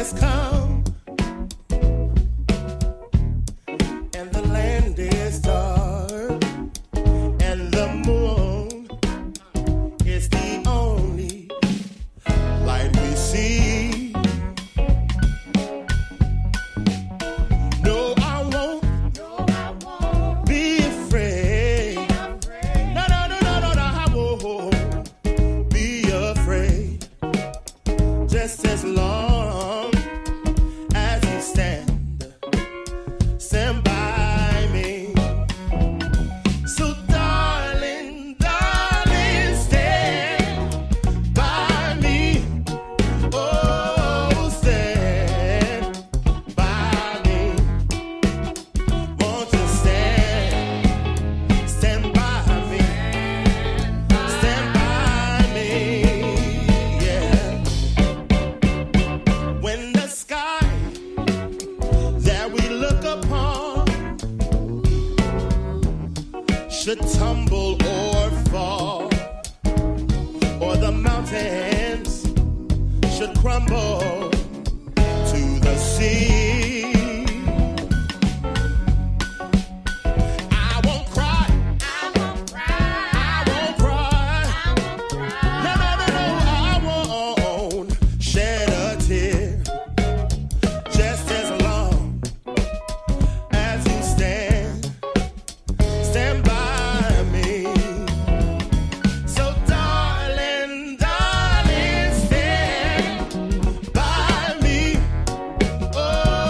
has come, and the land is dark, and the moon is the only light we see. No, I won't be afraid. No, no, no, no, no, no, I won't be afraid. Just as long as you stand by me. So darling, darling, stand by me. Oh, stand by me. Won't you stand by me. Stand by me, yeah. When the sky that we look upon should tumble or fall, or the mountains should crumble to the sea, I won't cry. I won't cry. No, no, no, no, I won't shed a tear. Just as long as you stand by me. So darling, darling, stand by me. Oh,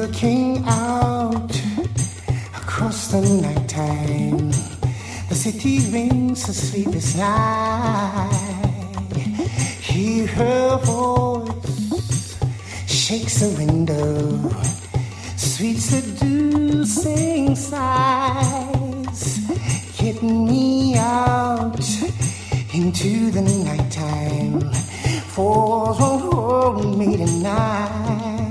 Looking out across the nighttime, the city rings a sleepless night. Hear her voice shakes the window, sweet seducing sighs. Get me out into the nighttime, for won't hold me tonight.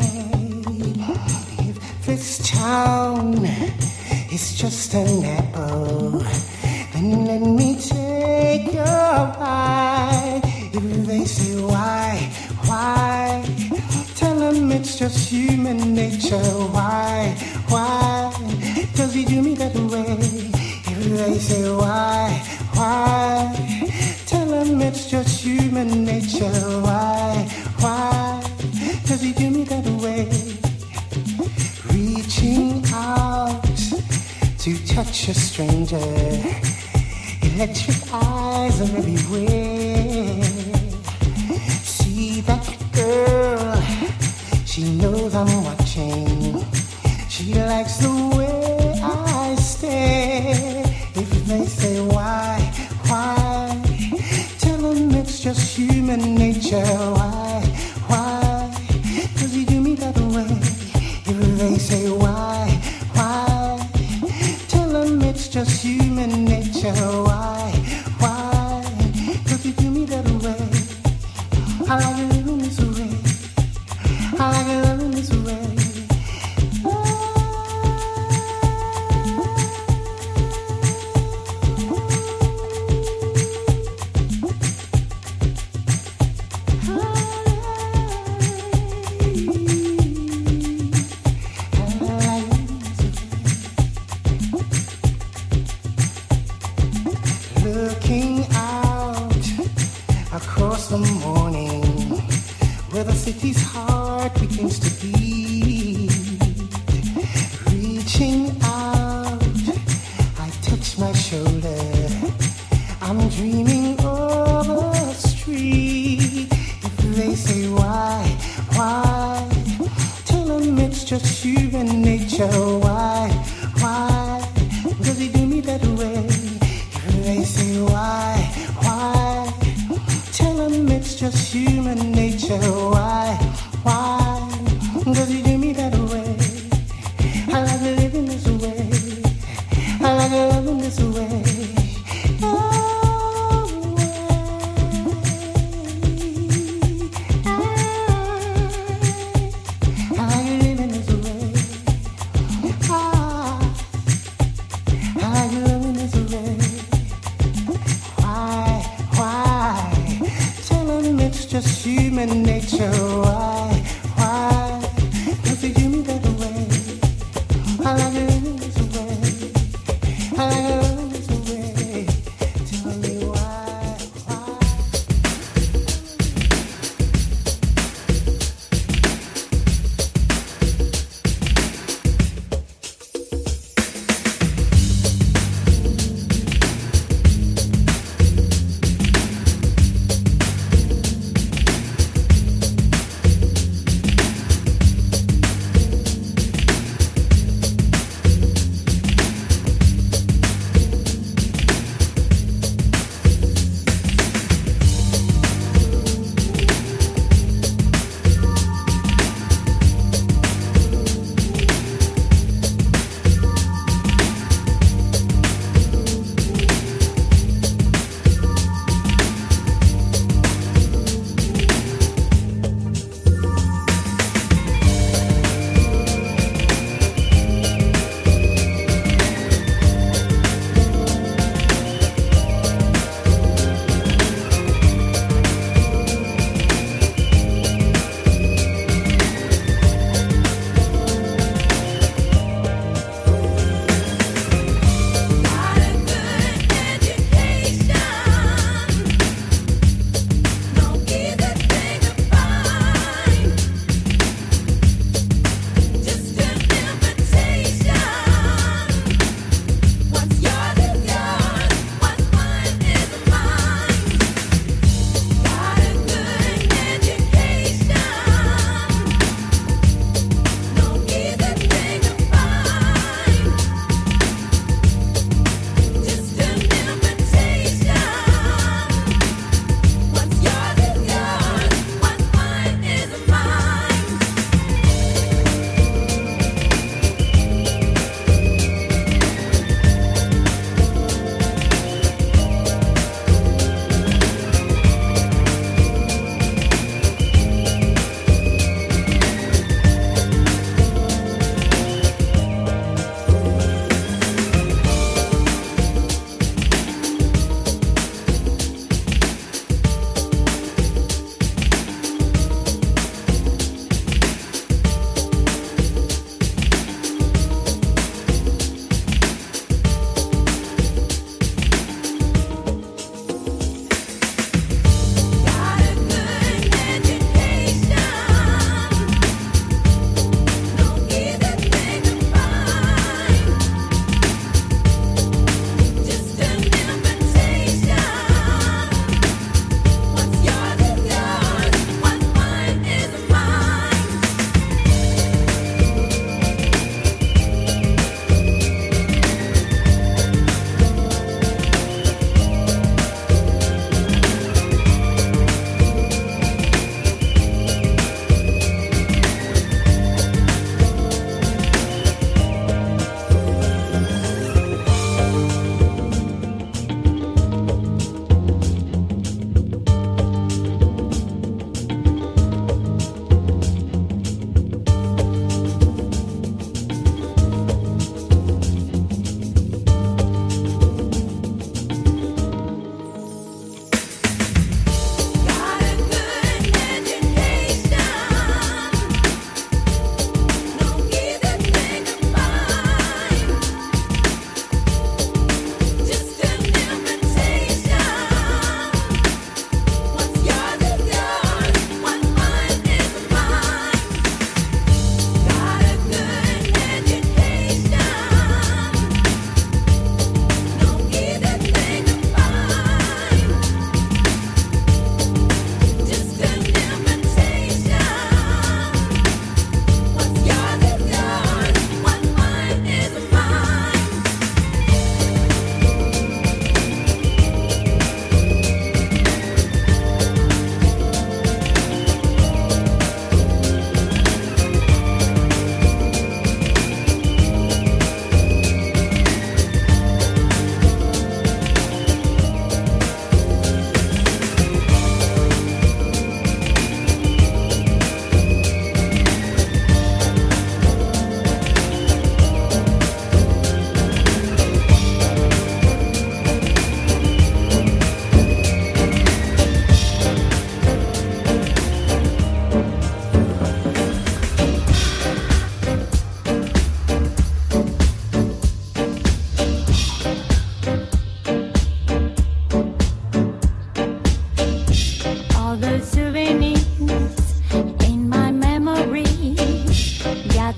If this town is just an apple, then let me take a bite. If they say why, tell them it's just human nature. Why does he do me that way? If they say why, tell them it's just human nature. Why does he do me that way? Reaching out to touch a stranger, electric eyes are everywhere. See that girl, she knows I'm watching. She likes the way I stare. If they say why, tell them it's just human nature. Why does he do me that way? If they say why, tell them it's just human nature. Why does he do me that way? I like it living this way. I like it living this way. Looking out across the morning, where the city's heart begins to beat. Reaching out, I touch my shoulder. I'm dreaming of a street. If they say why, tell them it's just human nature. Why does he do me that way? They say why, tell them it's just human nature. Why does he do me that way? I like living this way. I like living this way. I like living this way.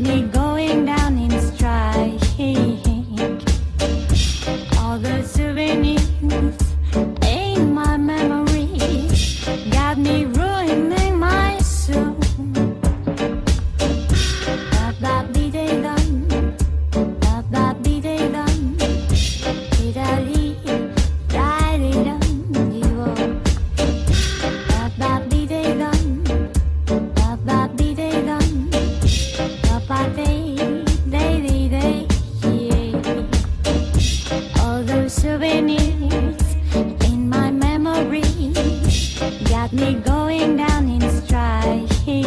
me going down in strike. All the souvenirs in my memories got me ruining my soul. Ba-ba-dee-dee-dum, ba-ba-dee-dee-dum, dee-da-dee, da-dee-dum, dee-wo. Ba-ba-dee-dee-dum, ba-ba-dee-dee-dum, ba-ba-dee-dee-dee-dee, yeah. All those souvenirs in my memories got me going down in strike.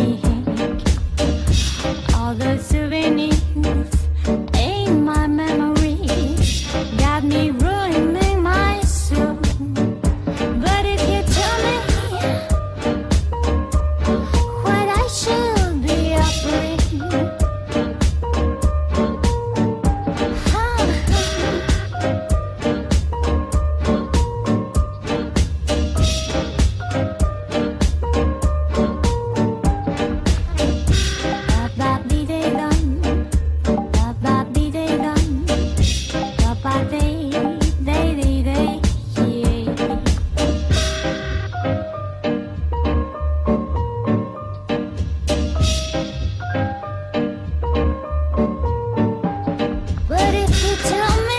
All the souvenirs in my memories got me ruining my soul. But if you tell me what I should be offering, ba-ba-dee-dee-dum, ba-ba-dee-dee-dum, ba-ba-dee-dee-dee-dee, yeah. But if you tell me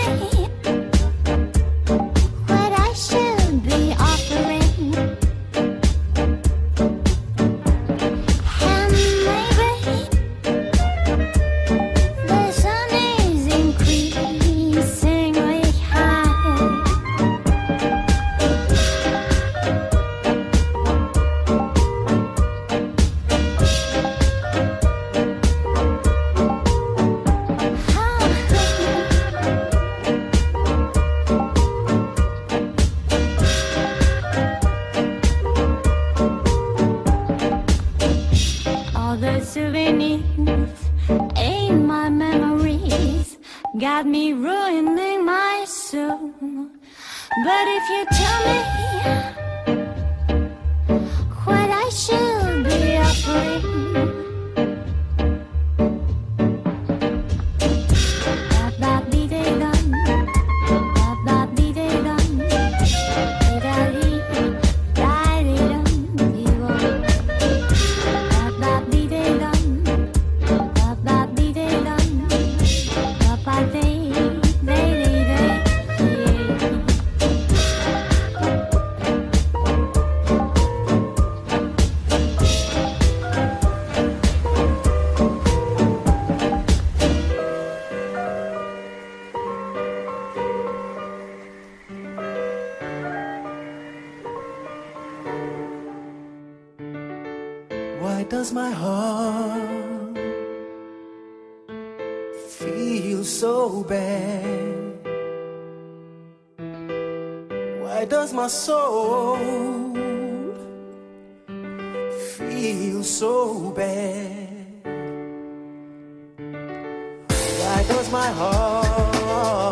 what I should be offering, and maybe the sun is increasingly high. All the souvenirs in my memories got me ruining my soul. But if you tell me what I should be offering, ba-ba-dee-dee-dum, ba-ba-dee-dee-dum, dee-da-dee, da-dee-dum, dee-wo. Ba-ba-dee-dee-dum, ba-ba-dee-dee-dum, ba-ba-dee-dee-dee-dee, yeah. Why does my heart feel so bad? Why does my soul feel so bad? Why does my heart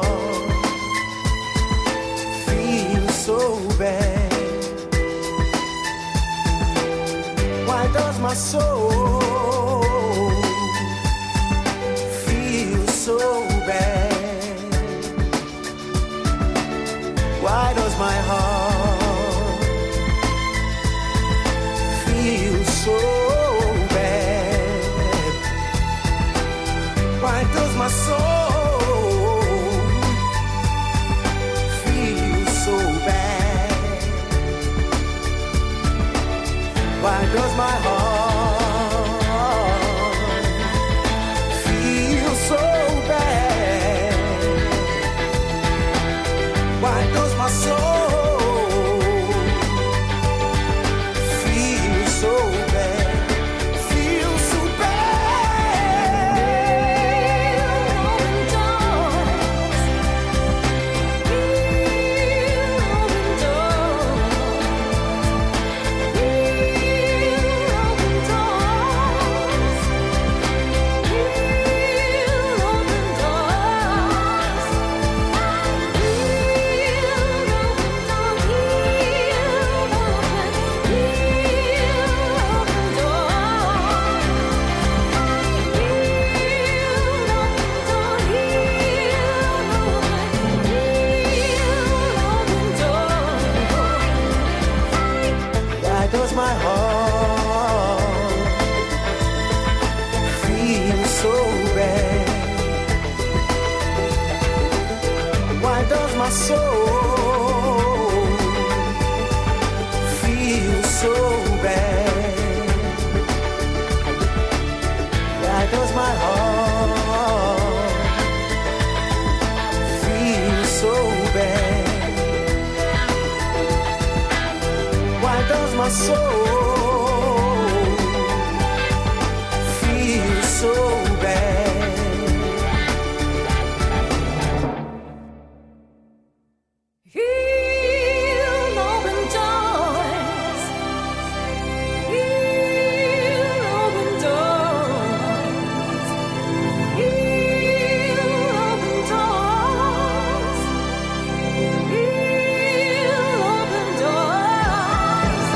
feel so bad? Why does my soul feel so bad? Why does my heart feel so bad? Why does my soul feel so bad? Why does my heart feels so bad? Why does my soul feel so bad? Why does my heart feel so bad? Why does my soul feel so bad? He'll open doors. He'll open doors. He'll open doors. He'll open doors.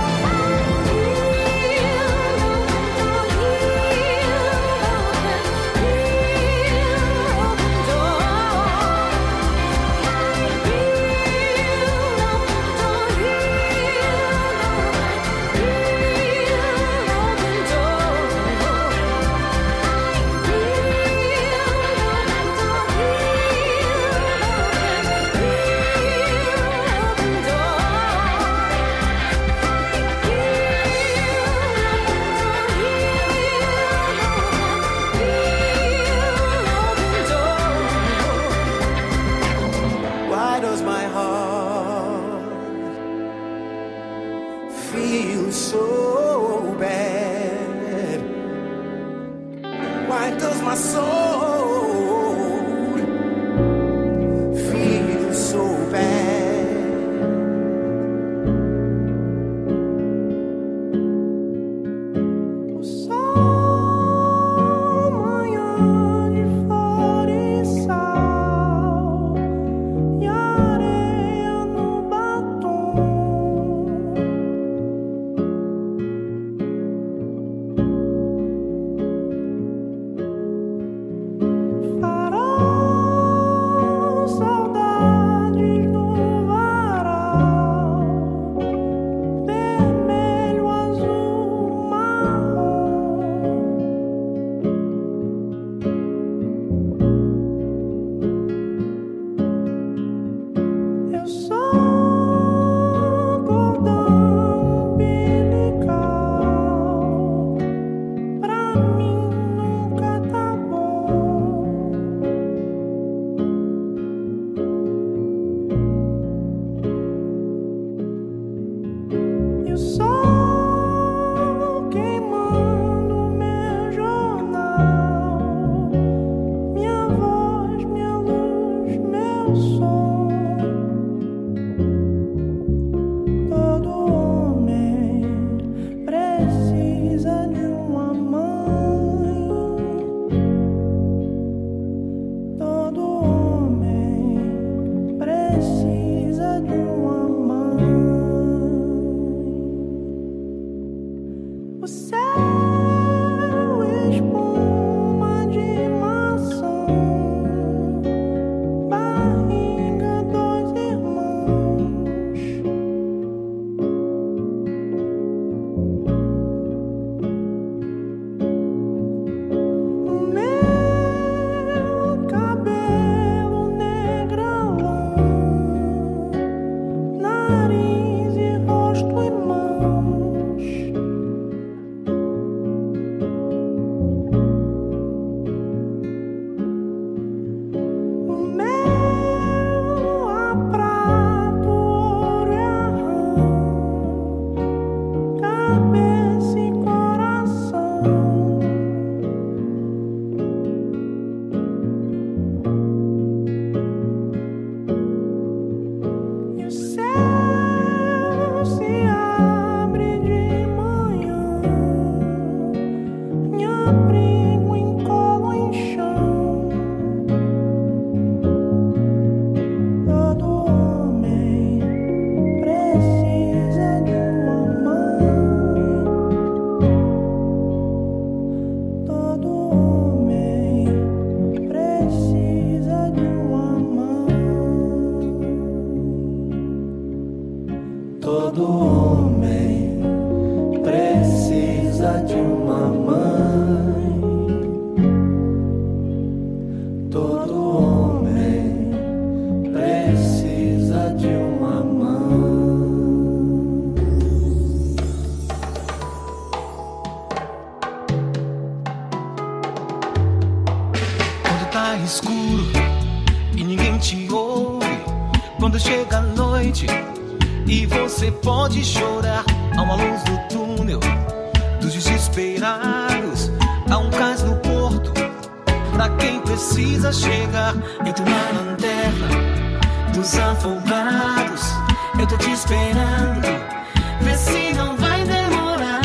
Why does my heart feel so bad? Why does my soul feel so bad? tá escuro e ninguém te ouve. Quando chega a noite e você pode chorar, há uma luz no túnel dos desesperados, há um cais no porto pra quem precisa chegar. Eu tô na lanterna dos afogados, eu tô te esperando, vê se não vai demorar.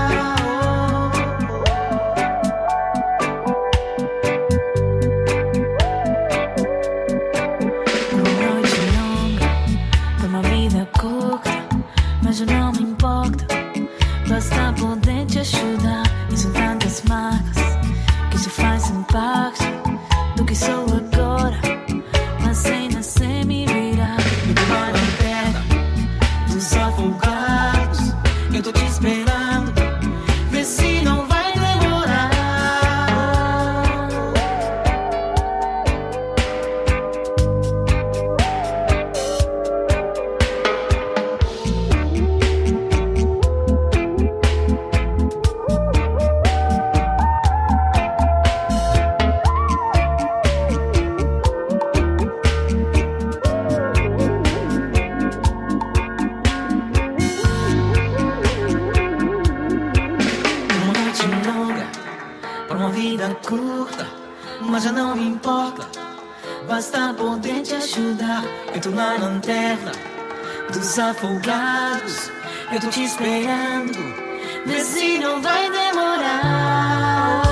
Uma noite longa, pra uma vida curta, mas eu não me importo, basta poder te ajudar. E são tantas marcas que se faz parte do que sou agora, mas sem nascer me virar. Eu tô na lanterna dos afogados, eu tô te esperando, vê se não vai demorar. Uma noite longa, pra uma vida curta, mas já não me importa, basta poder te ajudar. Eu tô na lanterna dos afogados, eu tô te esperando, vê se não vai demorar.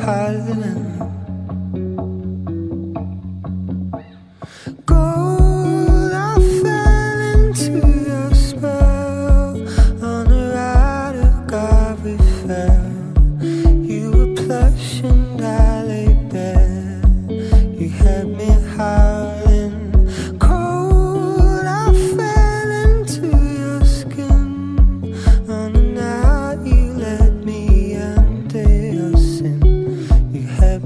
piling. Gold, I fell into your spell. On a ride of God we fell. You were plush and I lay bare. You had me howling. Cold, I fell into your skin. On a night you let me under your sin. You had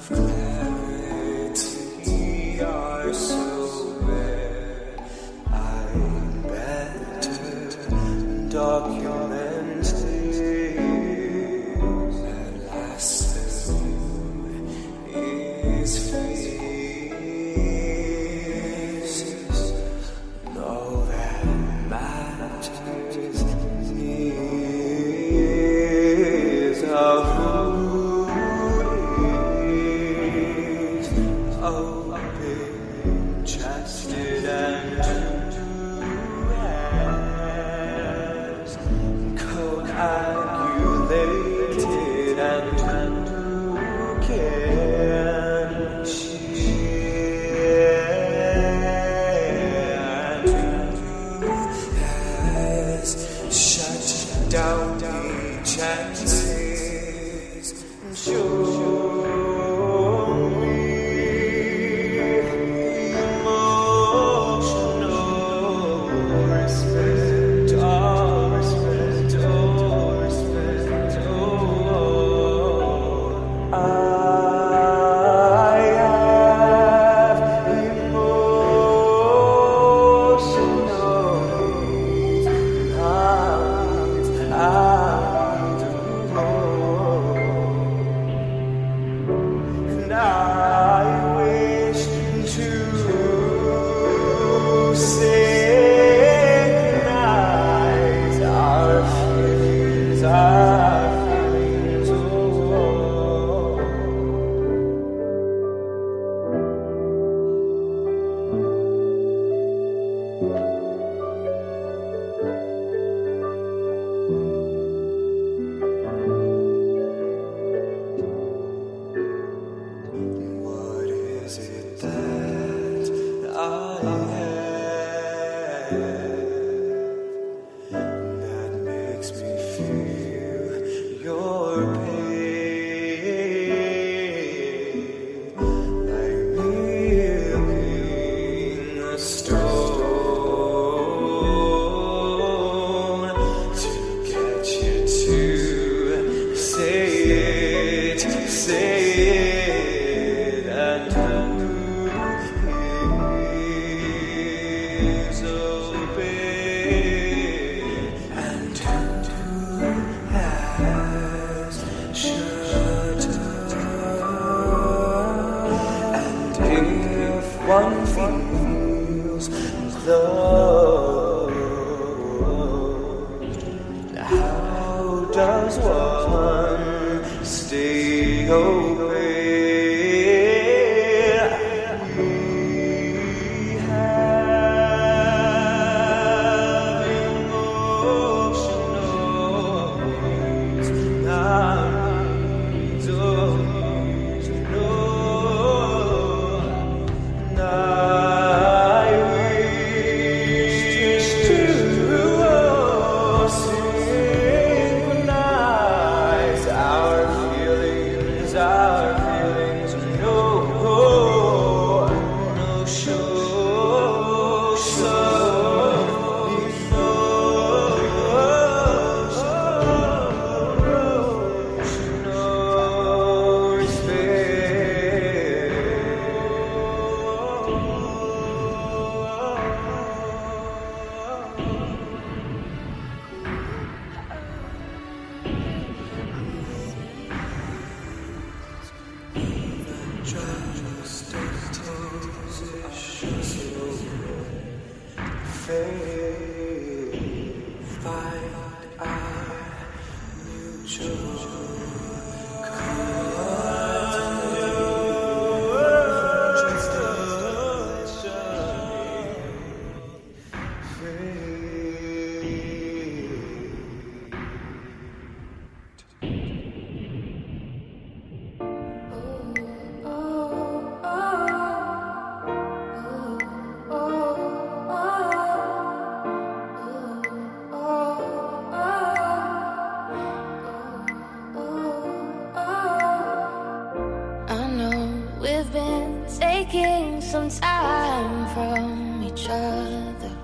some time from each other,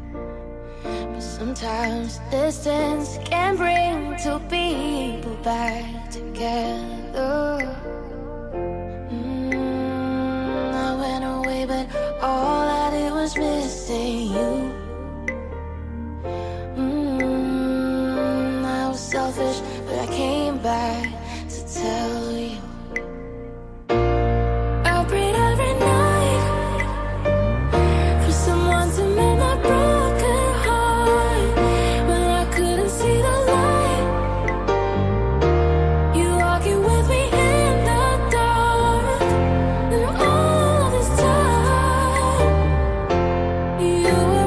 but sometimes distance can bring two people back together. say you. I was selfish, but I came back to tell you. I prayed every night for someone to mend my broken heart. When I couldn't see the light, you walking with me in the dark. And all of this time, you were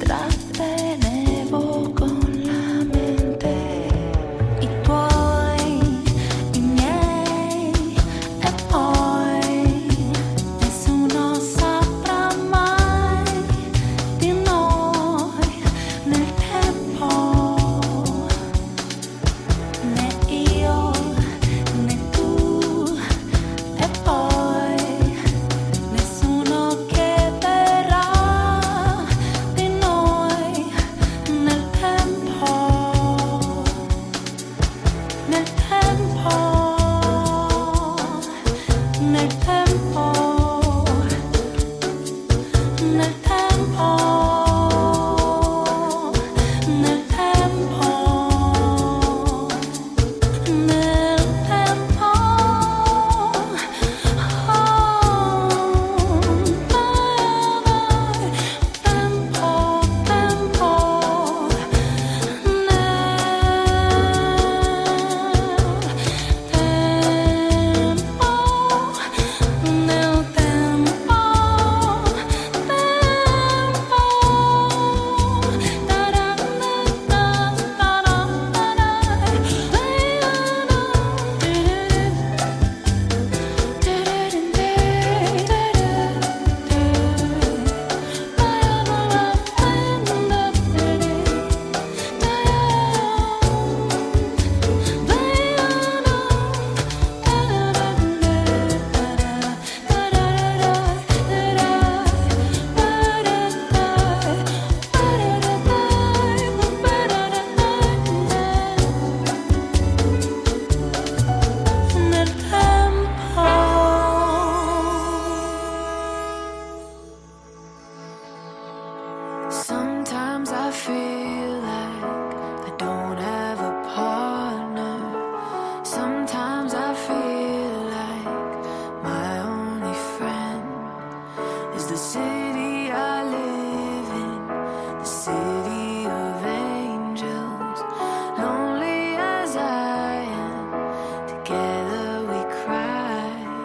trattenevo con la mente i tuoi, i miei, e poi nessuno saprà mai di noi nel tempo, né io né tu, e poi nessuno che verrà di noi nel tempo, nel tempo, nel tempo, nel tempo, nel tempo, nel tempo, Sometimes I feel like I don't have a partner. Sometimes I feel like my only friend is the city I live in, the city of angels. Lonely as I am, together we cry.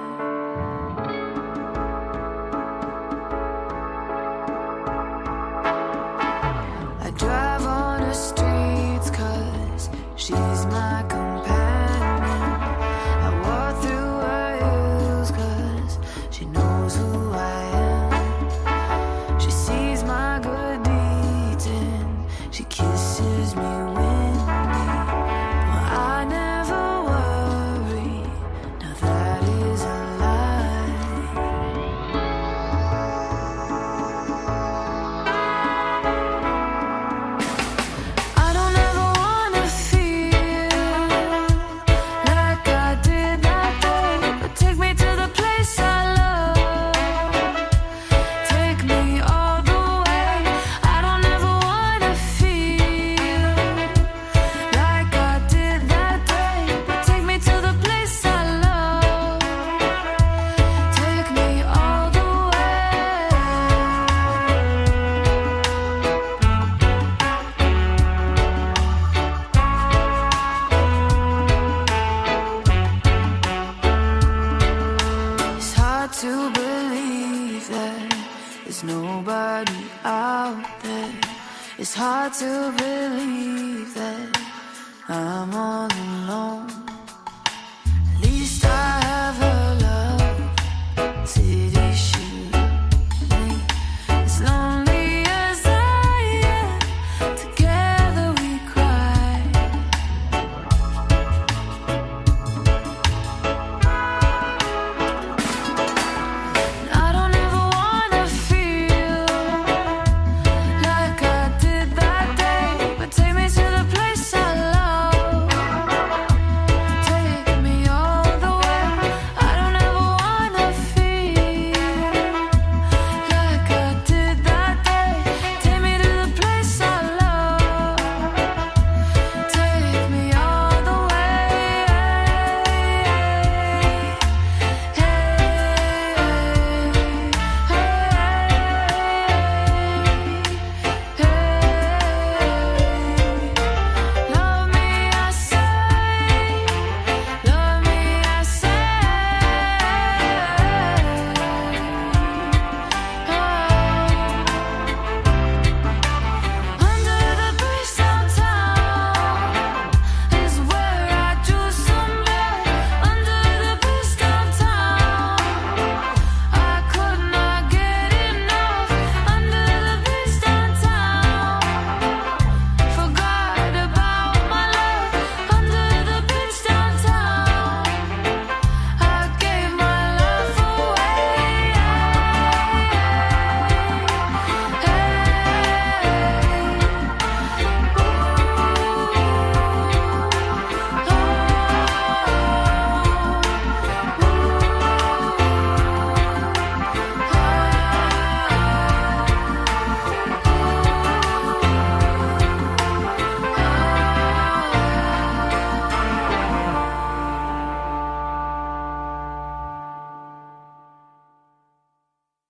I drive on her streets 'cause she's my companion. I walk through her hills 'cause she knows who I am. She sees my good deeds and she kisses me windy. Well, I never worry, now that is a lie. I don't ever wanna feel like I did that day, but take me to the place I love. Take me all the way. I don't ever wanna feel like I did that day, but take me to the place I love. Take me all the way. It's hard to believe that there's nobody out there. It's hard to believe that I'm all alone.